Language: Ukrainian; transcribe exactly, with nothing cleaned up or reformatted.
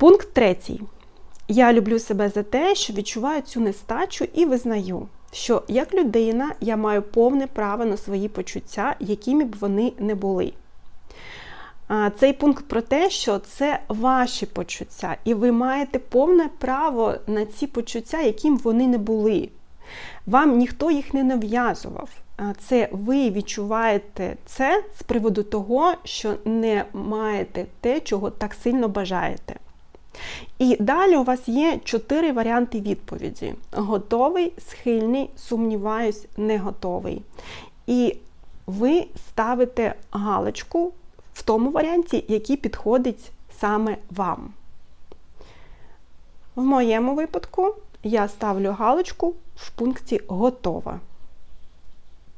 Пункт третій. Я люблю себе за те, що відчуваю цю нестачу і визнаю, що як людина я маю повне право на свої почуття, якими б вони не були. Цей пункт про те, що це ваші почуття, і ви маєте повне право на ці почуття, яким вони не були. Вам ніхто їх не нав'язував. Це ви відчуваєте це з приводу того, що не маєте те, чого так сильно бажаєте. І далі у вас є чотири варіанти відповіді. Готовий, схильний, сумніваюсь, не готовий. І ви ставите галочку в тому варіанті, який підходить саме вам. В моєму випадку я ставлю галочку в пункті «Готова».